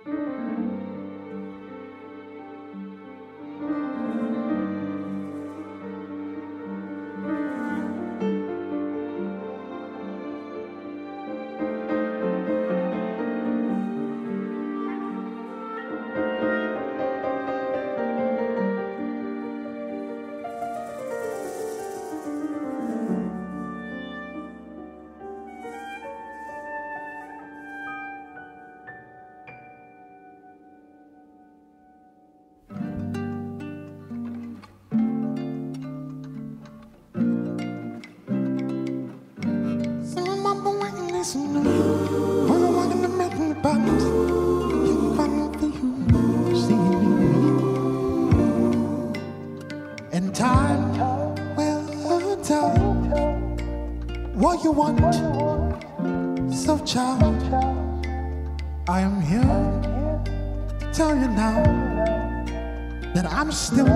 In time will tell what you want. So child, I am here to tell you now that I'm still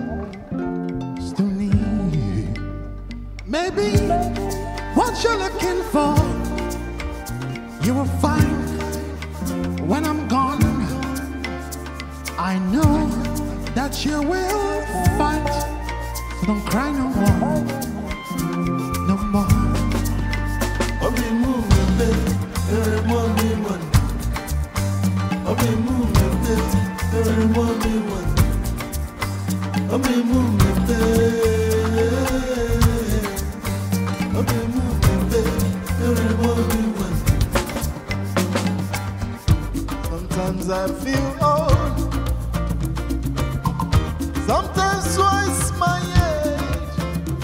need. Maybe what you're looking for, you will find when I'm gone. I know that you will fight, so don't cry no more, no more. I'll be moving, baby, every morning, one. I'll be moving, baby, every morning, one. I'll be moving, baby. I'll be moving, baby, every morning, one. Sometimes I feel old. Sometimes twice my age.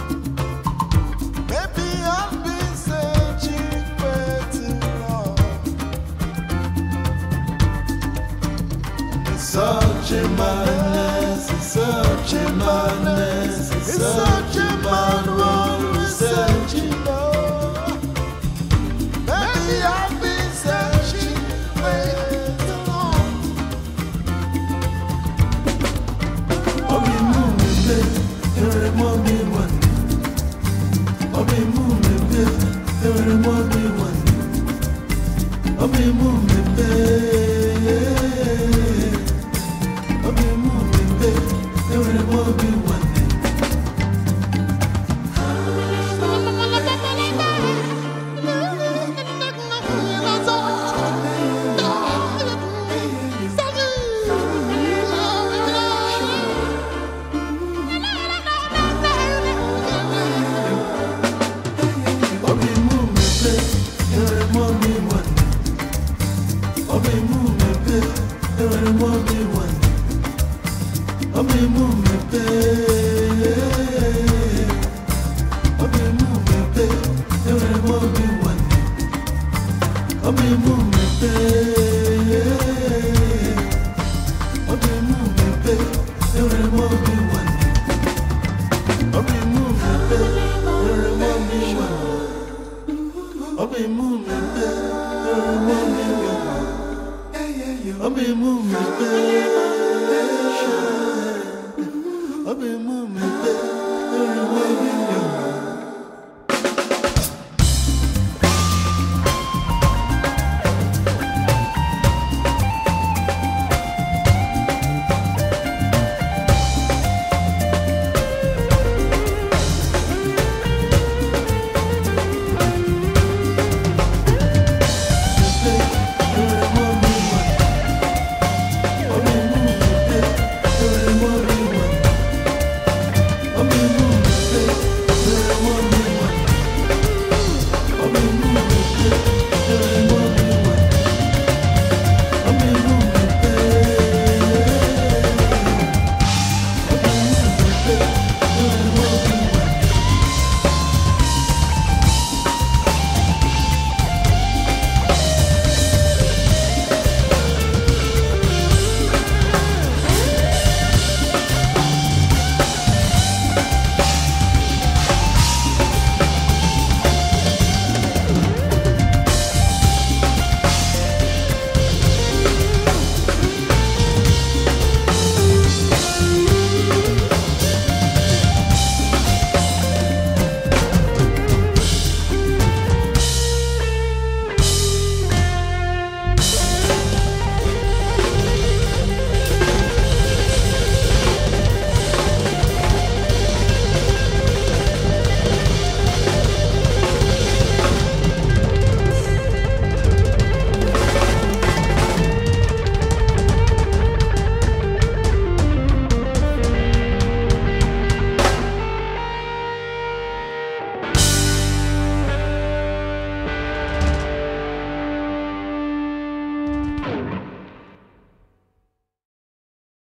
Maybe I've been searching way too long. It's such a madness, it's such a madness, it's such a mad world we're searching for. Maybe I've been searching way too long. Every morning, one. I'll be moving, baby. Every morning, one. I'll be moving, baby. I'll be moving, baby. Every morning, one. I'll be moving, baby. I'll be moving, baby. Every morning, one. I'll be moving, baby. I'll be moving, baby. Every morning, one. I'll be moving, baby. Every morning, one. I'll be moving, baby. Every morning, one. I'll be moving, baby. I'll be moving, baby, every morning,